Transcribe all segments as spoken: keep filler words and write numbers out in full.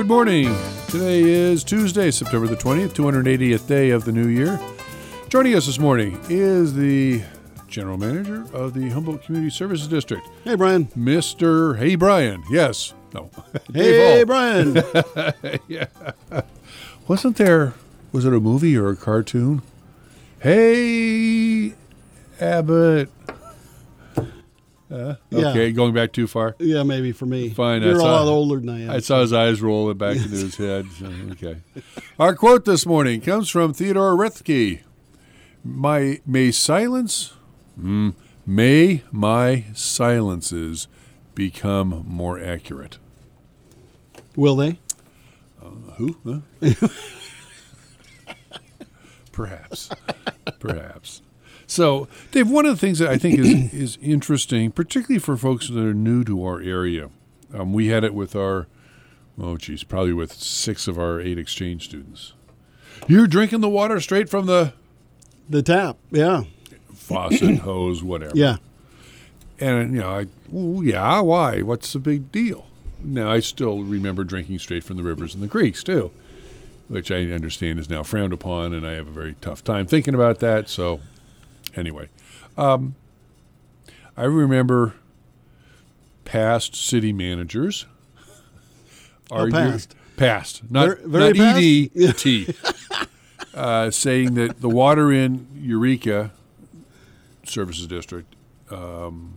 morning. Today is Tuesday, September the twentieth, two hundred eightieth day of the new year. Joining us this morning is the General Manager of the Humboldt Community Services District. Hey, Brian. Mister Hey, Brian. Yes. No. Hey, Brian. Yeah. Wasn't there, was it a movie or a cartoon? Hey, Abbott. Uh, okay, Yeah. going back too far. Yeah, maybe for me. Fine, You're I a saw- lot older than I am. I saw his eyes roll back into his head. So, okay. Our quote this morning comes from Theodore Rethke. My, may silence, mm, may my silences become more accurate. Will they? Uh, who? Huh? Perhaps. Perhaps. So, Dave, one of the things that I think is, is interesting, particularly for folks that are new to our area, um, we had it with our, oh, geez, probably with six of our eight exchange students. You're drinking the water straight from the The tap, yeah. faucet, hose, whatever. Yeah. And, you know, I, well, yeah, why? What's the big deal? Now, I still remember drinking straight from the rivers and the creeks, too, which I understand is now frowned upon, and I have a very tough time thinking about that, so... Anyway, um, I remember past city managers. Oh, argue- past. Past. Not, Very- very not E D past? T. uh, saying that the water in Eureka Services District um,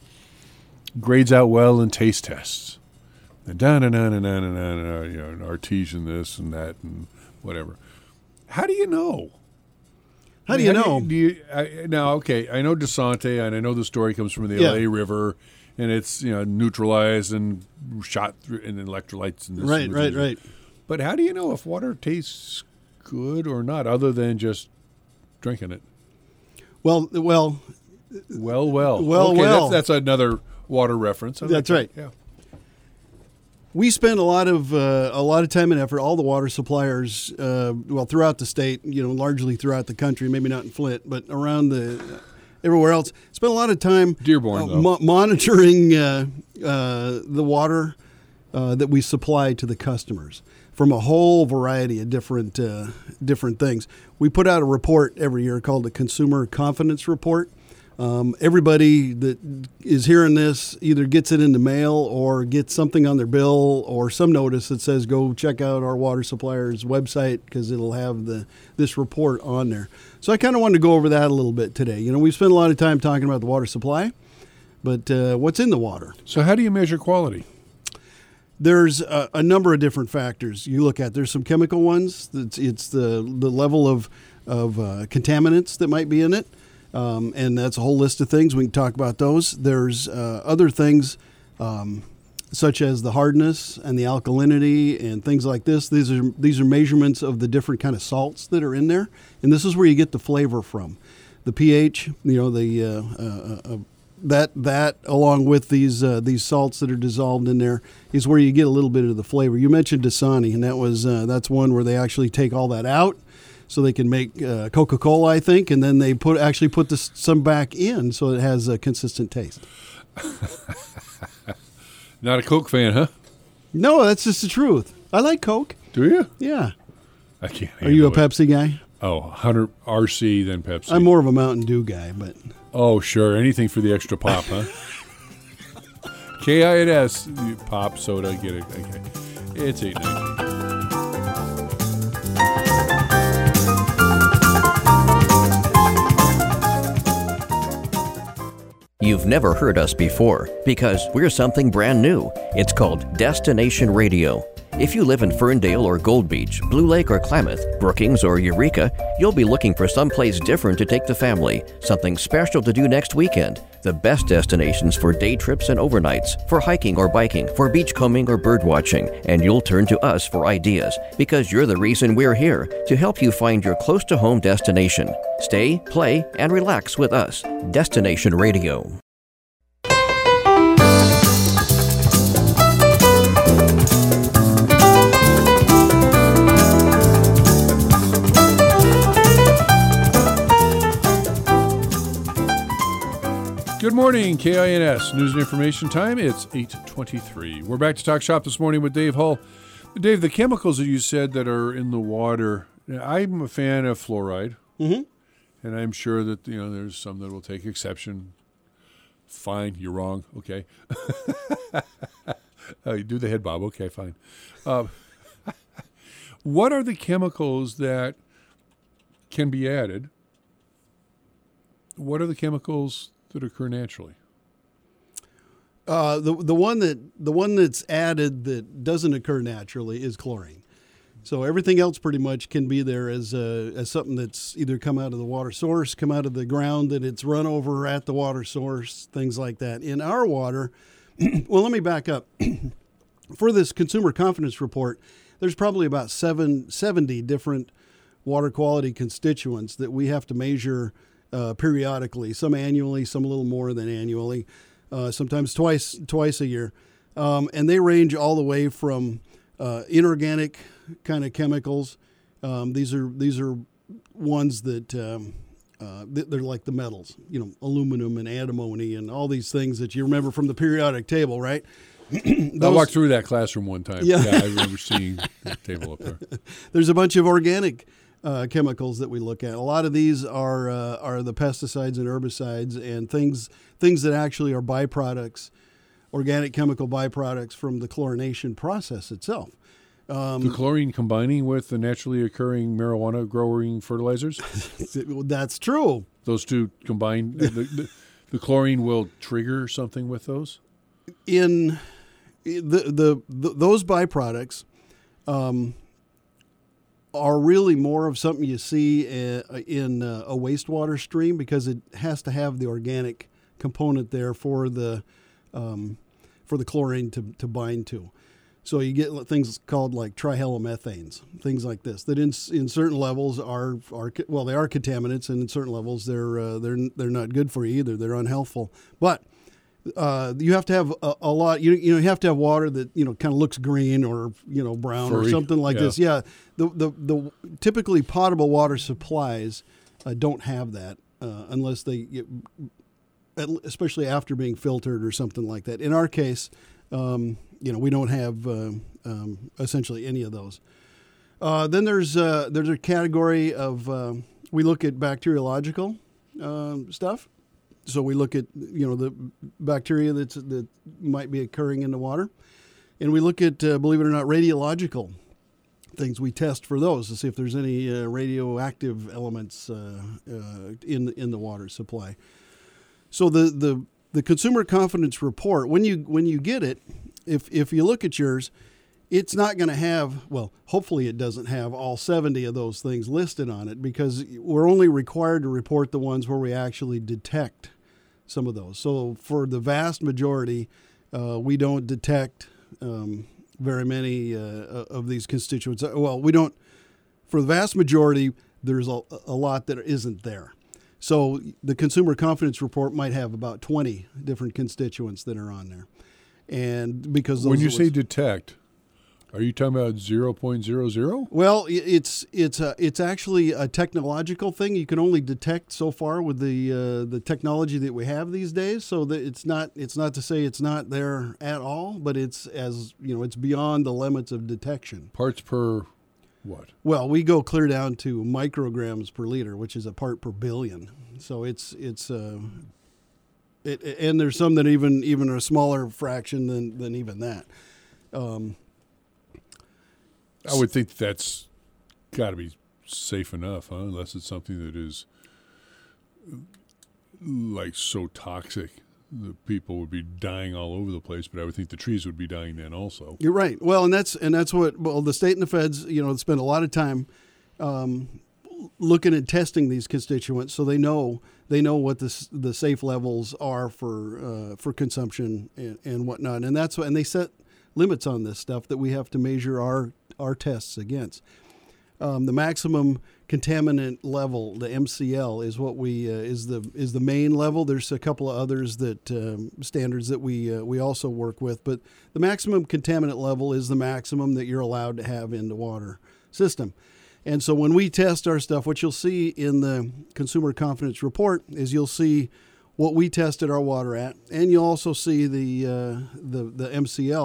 grades out well in taste tests. And da na na na na na na na, you know, artesian this and that and whatever. How do you know? How do you know? Do you, I, now, okay, I know DeSante, and I know the story comes from the Yeah. L A River, and it's, you know, neutralized and shot through in electrolytes. And this Right, and right, this. right. But how do you know if water tastes good or not, other than just drinking it? Well, well, Well, well. Well, okay, well. That's, that's another water reference. I That's like right. that. Yeah. we spend a lot of uh, a lot of time and effort. All the water suppliers, uh, well, throughout the state, you know, largely throughout the country. Maybe not in Flint, but around the everywhere else. Spend a lot of time Dearborn, uh, though. mo- monitoring uh, uh, the water uh, that we supply to the customers from a whole variety of different uh, different things. We put out a report every year called the Consumer Confidence Report. Um, everybody that is hearing this either gets it in the mail or gets something on their bill or some notice that says go check out our water supplier's website because it'll have the this report on there. So I kind of wanted to go over that a little bit today. You know, we spend a lot of time talking about the water supply, but uh, what's in the water? So how do you measure quality? There's a, a number of different factors you look at. There's some chemical ones. It's, it's the the level of of uh, contaminants that might be in it. Um, and that's a whole list of things. We can talk about those. There's uh, other things um, such as the hardness and the alkalinity and things like this. These are these are measurements of the different kind of salts that are in there, and this is where you get the flavor from. The pH, you know, the uh, uh, uh, that that along with these uh, these salts that are dissolved in there is where you get a little bit of the flavor. You mentioned Dasani, and that was uh, that's one where they actually take all that out. So they can make uh, Coca-Cola, I think, and then they put actually put this, some back in so it has a consistent taste. Not a Coke fan, huh? No, that's just the truth. I like Coke. Do you? Yeah. I can't. Are you a handle it. Pepsi guy? Oh, one hundred R C then Pepsi. I'm more of a Mountain Dew guy, but Oh, sure. Anything for the extra pop, huh? K I N S, pop, soda, get it. Okay. It's eight nineteen. You've never heard us before because we're something brand new. It's called Destination Radio. If you live in Ferndale or Gold Beach, Blue Lake or Klamath, Brookings or Eureka, you'll be looking for someplace different to take the family, something special to do next weekend. The best destinations for day trips and overnights, for hiking or biking, for beachcombing or birdwatching, and you'll turn to us for ideas because you're the reason we're here, to help you find your close-to-home destination. Stay, play, and relax with us. Destination Radio. Good morning, K I N S News and Information Time. It's eight twenty-three. We're back to talk shop this morning with Dave Hull. Dave, the chemicals that you said that are in the water, I'm a fan of fluoride, Mm-hmm. and I'm sure that, you know, there's some that will take exception. Fine, you're wrong. Okay. uh, you do the head bob. Okay, fine. Um, what are the chemicals that can be added? What are the chemicals that occur naturally? Uh, the the one that the one that's added that doesn't occur naturally is chlorine. So everything else pretty much can be there as a, as something that's either come out of the water source, come out of the ground, that it's run over at the water source, things like that. In our water, well, let me back up. For this consumer confidence report, there's probably about seven, seventy different water quality constituents that we have to measure uh, periodically, some annually, some a little more than annually, uh, sometimes twice twice a year. Um, and they range all the way from uh, inorganic kind of chemicals. Um, these are these are ones that um, uh, they're like the metals, you know, aluminum and antimony and all these things that you remember from the periodic table, right? Those, I walked through that classroom one time. Yeah, yeah I remember seeing the table up there. There's a bunch of organic uh, chemicals that we look at. A lot of these are uh, are the pesticides and herbicides and things things that actually are byproducts, organic chemical byproducts from the chlorination process itself. Um, the chlorine combining with the naturally occurring marijuana growing fertilizers? That's true. Those two combined, the, the, the chlorine will trigger something with those? In the the, the those byproducts um, are really more of something you see uh, in uh, a wastewater stream, because it has to have the organic component there for the um, for the chlorine to, to bind to. So you get things called like trihalomethanes, things like this, that in in certain levels are are well, they are contaminants, and in certain levels they're uh, they're they're not good for you either. They're unhealthful, but uh, you have to have a, a lot. You you know you have to have water that you know kind of looks green or you know brown Furry. or something like yeah. this. Yeah, the the the typically potable water supplies uh, don't have that uh, unless they, especially after being filtered or something like that. In our case. Um, You know, we don't have uh, um, essentially any of those. Uh, then there's uh, there's a category of uh, we look at bacteriological um, stuff. So we look at you know the bacteria that's that might be occurring in the water, and we look at uh, believe it or not radiological things. We test for those to see if there's any uh, radioactive elements uh, uh, in in the water supply. So the the the consumer confidence report, when you when you get it. If if you look at yours, it's not going to have, well, hopefully it doesn't have all seventy of those things listed on it, because we're only required to report the ones where we actually detect some of those. So for the vast majority, uh, we don't detect um, very many uh, of these constituents. Well, we don't, for the vast majority, there's a, a lot that isn't there. So the consumer confidence report might have about twenty different constituents that are on there. And because those when you are say detect, are you talking about zero point zero zero? Well, it's it's a, it's actually a technological thing. You can only detect so far with the uh, the technology that we have these days. So that it's not it's not to say it's not there at all, but it's as you know it's beyond the limits of detection. Parts per what? Well, we go clear down to micrograms per liter, which is a part per billion. So it's it's. Uh, It, and there's some that even even a smaller fraction than, than even that. Um, I would think that's got to be safe enough, huh? Unless it's something that is like so toxic that people would be dying all over the place. But I would think the trees would be dying then also. You're right. Well, and that's and that's what well the state and the feds you know spend a lot of time um, looking at testing these constituents, so they know. They know what the the safe levels are for uh, for consumption and, and whatnot, and that's and they set limits on this stuff that we have to measure our our tests against. Um, the maximum contaminant level, the M C L, is what we uh, is the is the main level. There's a couple of others that um, standards that we uh, we also work with, but the maximum contaminant level is the maximum that you're allowed to have in the water system. And so when we test our stuff, what you'll see in the consumer confidence report is you'll see what we tested our water at, and you'll also see the uh, the, the M C L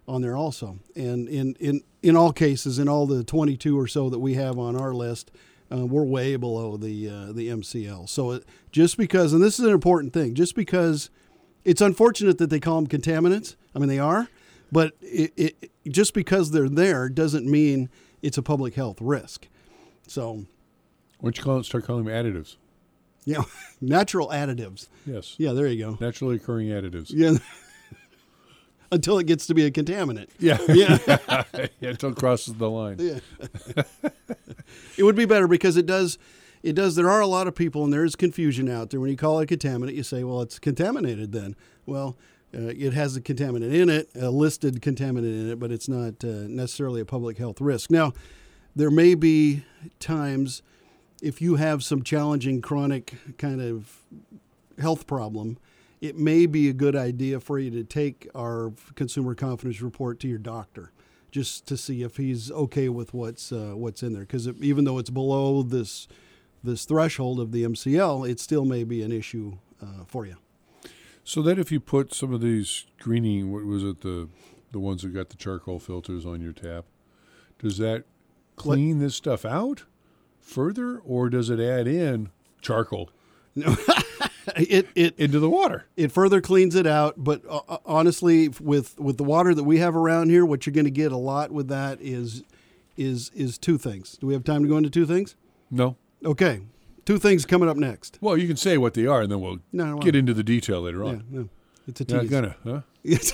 on there also. And in, in, in all cases, in all the twenty-two or so that we have on our list, uh, we're way below the uh, the M C L. So it, just because, and this is an important thing, just because it's unfortunate that they call them contaminants. I mean, they are, but it, it, just because they're there doesn't mean it's a public health risk. So, what you call it? Start calling them additives. Yeah, natural additives. Yes. Yeah, there you go. Naturally occurring additives. Yeah. Until it gets to be a contaminant. Yeah. Yeah. Yeah, until it crosses the line. Yeah. It would be better because it does, it does, there are a lot of people and there's confusion out there. When you call it a contaminant, you say, well, it's contaminated then. Well, uh, it has a contaminant in it, a listed contaminant in it, but it's not uh, necessarily a public health risk. Now, there may be times if you have some challenging chronic kind of health problem, it may be a good idea for you to take our consumer confidence report to your doctor just to see if he's okay with what's uh, what's in there. Because even though it's below this this threshold of the M C L, it still may be an issue uh, for you. So that if you put some of these greening, what was it, the the ones that got the charcoal filters on your tap, does that clean what? this stuff out further, or does it add in charcoal? No. It it into the water. It further cleans it out, but uh, honestly, with with the water that we have around here, what you're going to get a lot with that is is is two things. Do we have time to go into two things? No. Okay, two things coming up next. Well, you can say what they are, and then we'll no, get into the detail later on. Yeah, no, it's a tease. Not gonna, huh? Yes.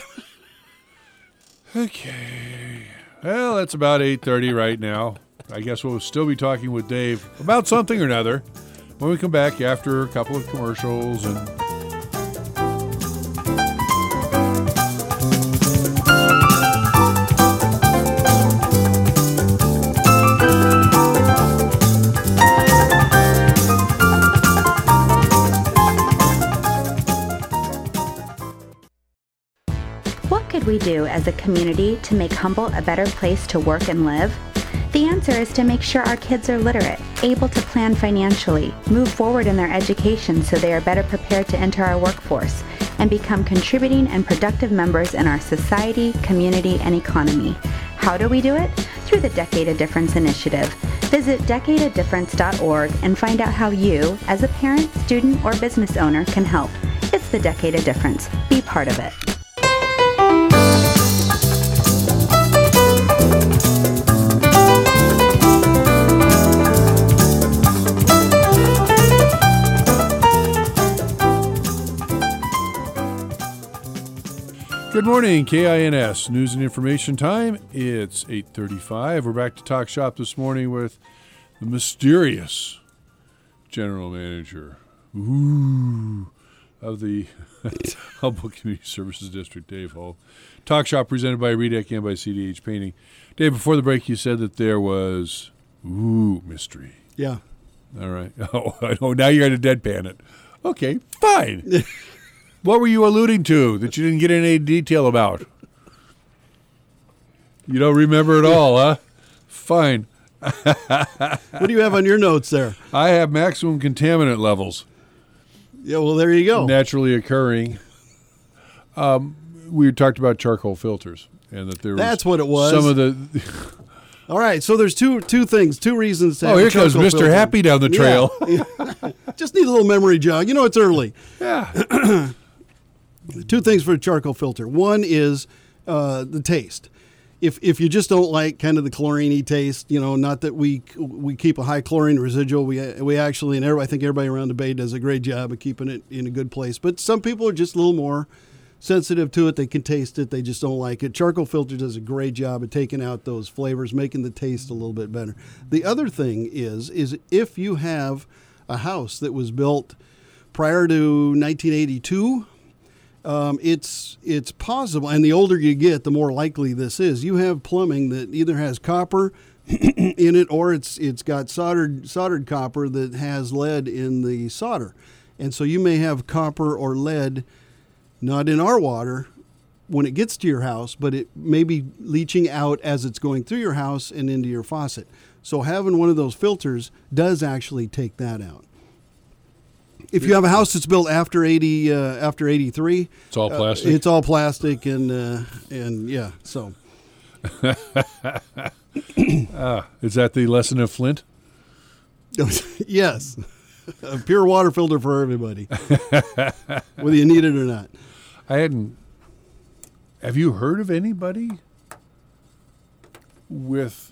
Okay. Well, that's about eight thirty right now. I guess we'll still be talking with Dave about something or another when we come back after a couple of commercials. And what could we do as a community to make Humboldt a better place to work and live? The answer is to make sure our kids are literate, able to plan financially, move forward in their education so they are better prepared to enter our workforce, and become contributing and productive members in our society, community, and economy. How do we do it? Through the Decade of Difference initiative. Visit decade of difference dot org and find out how you, as a parent, student, or business owner, can help. It's the Decade of Difference. Be part of it. good morning, K I N S News and Information Time. It's eight thirty-five. We're back to Talk Shop this morning with the mysterious general manager ooh, of the Humboldt Community Services District, Dave Hull. Talk Shop presented by Redec and by C D H Painting. Dave, before the break, you said that there was ooh mystery. Yeah. All right. Oh, I know. Now you're going to deadpan it. Okay, fine. What were you alluding to that you didn't get any detail about? You don't remember at all, huh? Fine. What do you have on your notes there? I have maximum contaminant levels. Yeah, well, there you go. Naturally occurring. Um, we talked about charcoal filters, and that there was That's what it was. Some of the. All right, so there's two two things, two reasons to have Oh, a here comes charcoal Mister filter. Happy down the trail. Yeah. Just need a little memory jog. You know, it's early. Yeah. Two things for a charcoal filter. One is uh, the taste. If if you just don't like kind of the chlorine-y taste, you know, not that we we keep a high chlorine residual. We we actually, and everybody, I think everybody around the bay does a great job of keeping it in a good place. But some people are just a little more sensitive to it. They can taste it. They just don't like it. Charcoal filter does a great job of taking out those flavors, making the taste a little bit better. The other thing is, is if you have a house that was built prior to nineteen eighty-two, Um, it's it's possible, and the older you get, the more likely this is. You have plumbing that either has copper in it, or it's it's got soldered soldered copper that has lead in the solder, and so you may have copper or lead, not in our water, when it gets to your house, but it may be leaching out as it's going through your house and into your faucet. So having one of those filters does actually take that out. If you have a house that's built after eighty, uh, after eighty-three, It's all uh, plastic? it's all plastic, and uh, and yeah. So, Ah, is that the lesson of Flint? yes, a pure water filter for everybody, whether you need it or not. I hadn't. Have you heard of anybody with,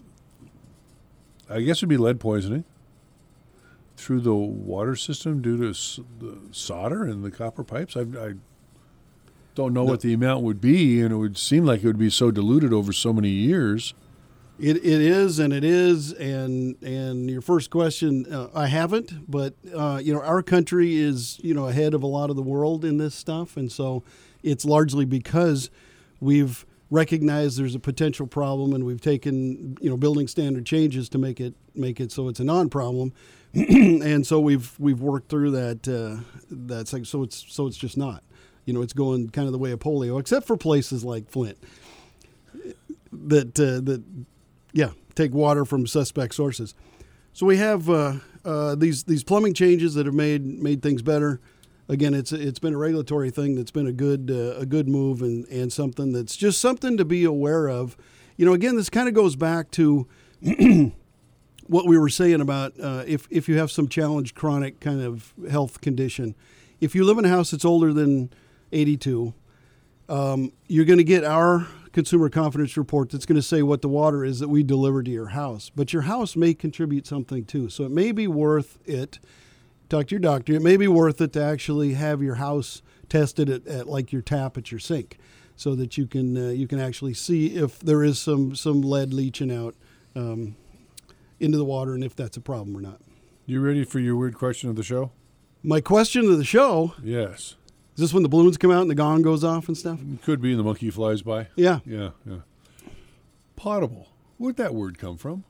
I guess it'd be lead poisoning, through the water system due to s- the solder and the copper pipes? I, I don't know No. what the amount would be, and it would seem like it would be so diluted over so many years. It it is, and it is, and and your first question, uh, I haven't, but uh, you know, our country is you know ahead of a lot of the world in this stuff, and so it's largely because we've recognized there's a potential problem, and we've taken you know building standard changes to make it make it so it's a non-problem, and so we've we've worked through that uh, that's like so it's so it's just not, you know, it's going kind of the way of polio, except for places like Flint that uh, that. Yeah, take water from suspect sources. So we have uh, uh, these these plumbing changes that have made made things better. Again, it's it's been a regulatory thing that's been a good uh, a good move and, and something that's just something to be aware of. You know, again, this kind of goes back to what we were saying about uh, if if you have some challenged chronic kind of health condition. If you live in a house that's older than eighty-two, um, you're going to get our consumer confidence report that's going to say what the water is that we deliver to your house. But your house may contribute something too. So it may be worth it, talk to your doctor, it may be worth it to actually have your house tested at, at like your tap at your sink so that you can uh, you can actually see if there is some, some lead leaching out um, into the water and if that's a problem or not. You ready for your weird question of the show? My question of the show, Yes. is this when the balloons come out and the gong goes off and stuff? Could be, and the monkey flies by. Yeah. Yeah, yeah. Potable. Where'd that word come from?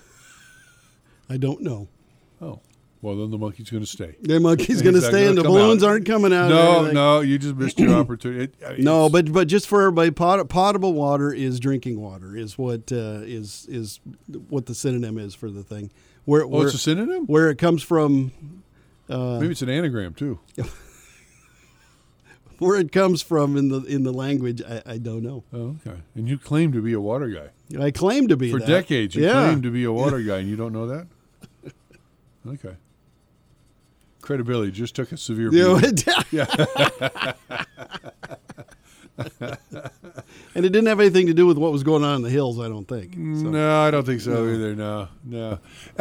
I don't know. Oh, well, then the monkey's going to stay. The monkey's going to He's not stay gonna and the come balloons out. aren't coming out. No, and no, you just missed your opportunity. It, I- No, it's- but but just for everybody, pot, potable water is drinking water. Is what uh, is is what the synonym is for the thing. Where Oh, where, it's a synonym? where it comes from. Uh, Maybe it's an anagram, too. where it comes from in the in the language, I, I don't know. Oh, okay. And you claim to be a water guy. I claim to be For that. decades, you yeah. claim to be a water guy, and you don't know that? Okay. Credibility just took a severe You know, beating. and it didn't have anything to do with what was going on in the hills, I don't think. So. No, I don't think so either. No, no.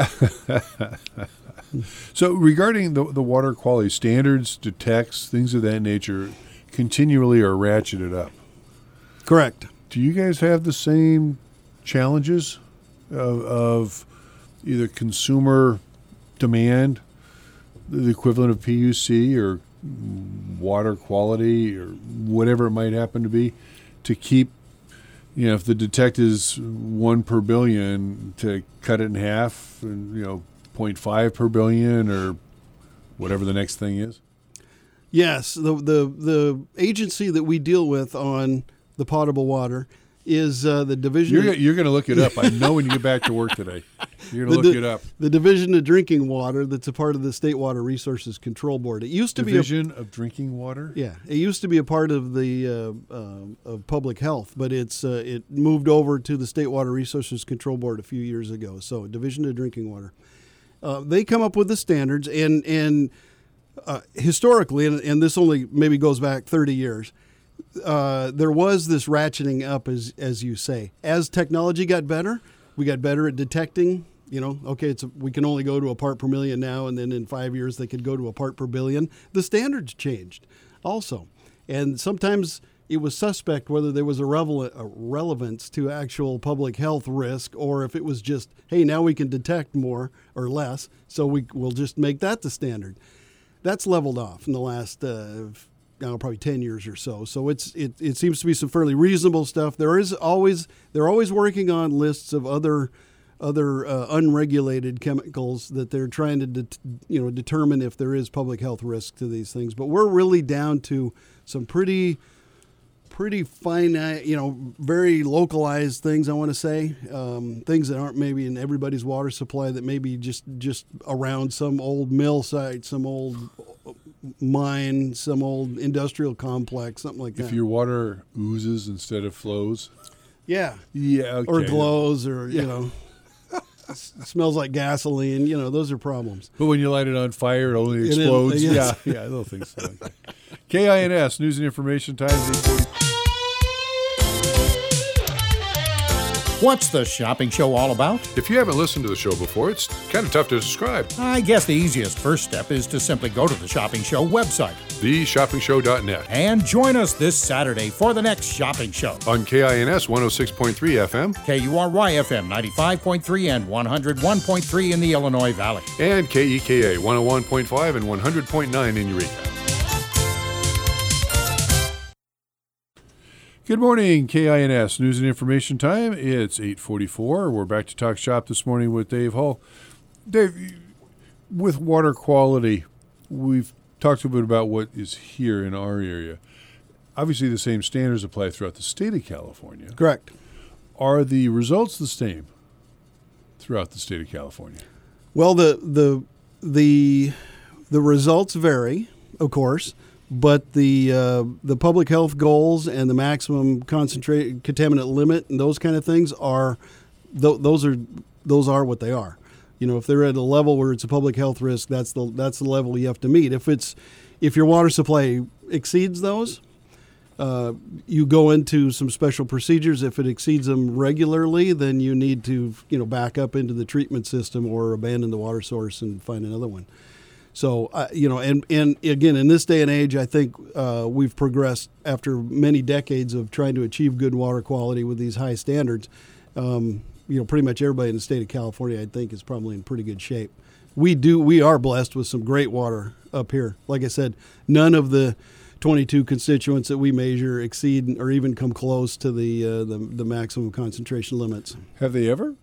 So regarding the the water quality standards, detects, things of that nature, continually are ratcheted up. Correct. Do you guys have the same challenges of, of either consumer demand, the equivalent of P U C, or water quality, or whatever it might happen to be, to keep, you know, if the detect is one per billion, to cut it in half, and, you know, zero point five per billion, or whatever the next thing is? Yes, the the the agency that we deal with on the potable water is uh, the division. You're, you're going to look it up. I know when you get back to work today. You're going the, to look di- it up. The Division of Drinking Water, that's a part of the State Water Resources Control Board. It used to Division of Drinking Water? be a, yeah, it used to be a part of the uh, uh, of public health, but it's uh, it moved over to the State Water Resources Control Board a few years ago. So, Division of Drinking Water. Uh, they come up with the standards, and and uh, historically, and, and this only maybe goes back thirty years. Uh, there was this ratcheting up, as as you say. As technology got better, we got better at detecting. You know, okay, it's a, we can only go to a part per million now, and then in five years they could go to a part per billion. The standards changed, also, and sometimes it was suspect whether there was a, revel- a relevance to actual public health risk, or if it was just, hey, now we can detect more or less, so we will just make that the standard. That's leveled off in the last. Uh, Now, probably ten years or so. So it's it, it seems to be some fairly reasonable stuff. There is always they're always working on lists of other other uh, unregulated chemicals that they're trying to det, you know determine if there is public health risk to these things. But we're really down to some pretty pretty finite, you know, very localized things, I want to say. Um, things that aren't maybe in everybody's water supply, that maybe just, just around some old mill site, some old mine, some old industrial complex, something like that. If your water oozes instead of flows. Yeah. Yeah, okay. Or glows, or, Yeah. you know, s- smells like gasoline. You know, those are problems. But when you light it on fire, it only It is- explodes. yes. Yeah, yeah, little things like that. K I N S, News and Information Times, eight forty. What's the shopping show all about? If you haven't listened to the show before, it's kind of tough to describe. I guess the easiest first step is to simply go to the Shopping Show website the shopping show dot net. and join us this Saturday for the next shopping show. On K I N S one oh six point three F M K U R Y F M ninety-five point three and one oh one point three in the Illinois Valley. and K E K A one oh one point five and one hundred point nine in Eureka. Good morning, K I N S News and Information Time. It's eight forty-four. We're back to talk shop this morning with Dave Hall. Dave, with water quality, we've talked a bit about what is here in our area. Obviously, the same standards apply throughout the state of California. Correct. Are the results the same throughout the state of California? Well, the the the the results vary, of course, but the uh, the public health goals and the maximum concentrate contaminant limit and those kind of things are th- those are those are what they are. You know, if they're at a level where it's a public health risk, that's the that's the level you have to meet. If it's if your water supply exceeds those, uh, you go into some special procedures. If it exceeds them regularly, then you need to, you know, back up into the treatment system or abandon the water source and find another one. So, uh, you know, and, and again, in this day and age, I think uh, we've progressed after many decades of trying to achieve good water quality with these high standards. Um, you know, pretty much everybody in the state of California, I think, is probably in pretty good shape. We do, we are blessed with some great water up here. Like I said, none of the twenty-two constituents that we measure exceed or even come close to the uh, the, the maximum concentration limits. Have they ever?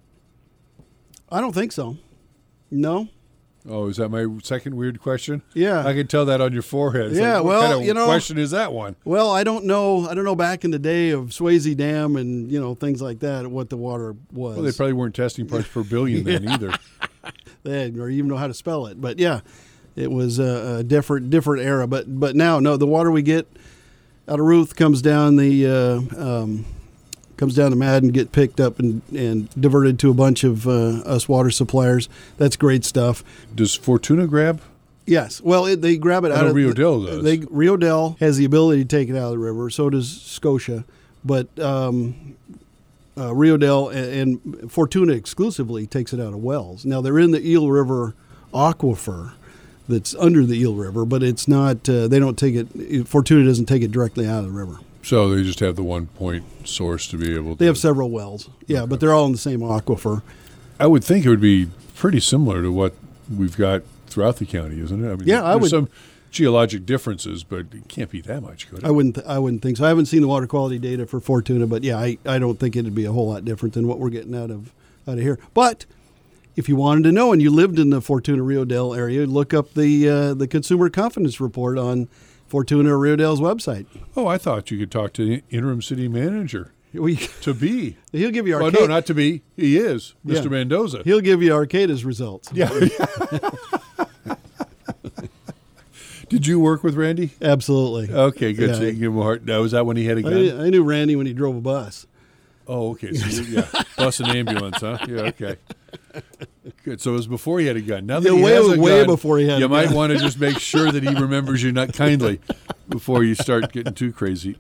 I don't think so. No. Oh, is that my second weird question? Yeah. I can tell that on your forehead. It's Yeah, like, what well, kind of you know- question is that one? Well, I don't know. I don't know back in the day of Swayze Dam and, you know, things like that, what the water was. Well, they probably weren't testing parts per billion then either. They had- or even know how to spell it. But yeah, it was a, a different different era. But but now, no, the water we get out of Ruth comes down the uh, um, comes down to Madden, get picked up and, and diverted to a bunch of uh, us water suppliers. That's great stuff. Does Fortuna grab? Yes. Well, it, they grab it I out know of Rio Dell does. They, Rio Dell has the ability to take it out of the river. So does Scotia. But um, uh, Rio Dell and, and Fortuna exclusively takes it out of wells. Now, they're in the Eel River aquifer that's under the Eel River, but it's not, uh, they don't take it, Fortuna doesn't take it directly out of the river. So they just have the one point source to be able to. They have several wells. Yeah, Okay. but they're all in the same aquifer. I would think it would be pretty similar to what we've got throughout the county, isn't it? I mean, Yeah, I there's would- some geologic differences, but it can't be that much, could it? I wouldn't. I wouldn't think so. I haven't seen the water quality data for Fortuna, but yeah, I, I don't think it'd be a whole lot different than what we're getting out of out of here. But if you wanted to know and you lived in the Fortuna Rio Dell area, look up the uh, the Consumer Confidence Report on Fortuna Rio Dell's website. Oh, I thought you could talk to the interim city manager. We, To be. he'll give you Well, Arcade, no, not to be. He is, Mister Yeah. Mendoza. He'll give you Arcada's results. Yeah. Did you work with Randy? Absolutely. Okay, good. Yeah. So you can give him a heart. Now, was that when he had a I, gun? knew- I knew Randy when he drove a bus. Oh, okay. So you, yeah, bus and ambulance, huh? Yeah, okay. Good. So it was before he had a gun. Now that Yeah, he way- has a way gun, before he had you a might gun. want to just make sure that he remembers you not kindly before you start getting too crazy.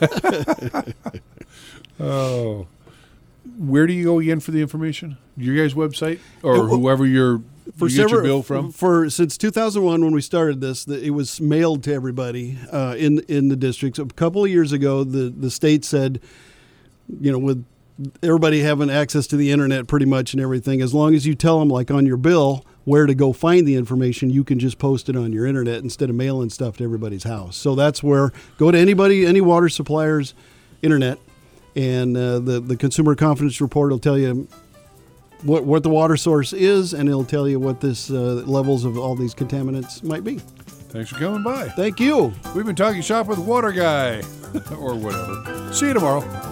Oh, where do you go again for the information? Your guys' website or Uh, well, whoever you're For you get your several- bill from? For since two thousand one, when we started this, the, it was mailed to everybody uh, in in the districts. A couple of years ago, the the state said, you know, with everybody having access to the internet pretty much and everything, as long as you tell them, like on your bill, where to go find the information, you can just post it on your internet instead of mailing stuff to everybody's house. So that's where, go to anybody, any water supplier's internet, and uh, the, the Consumer Confidence Report will tell you what what the water source is, and it'll tell you what this uh, levels of all these contaminants might be. Thanks for coming by. Thank you. We've been talking shop with Water Guy, or whatever. See you tomorrow.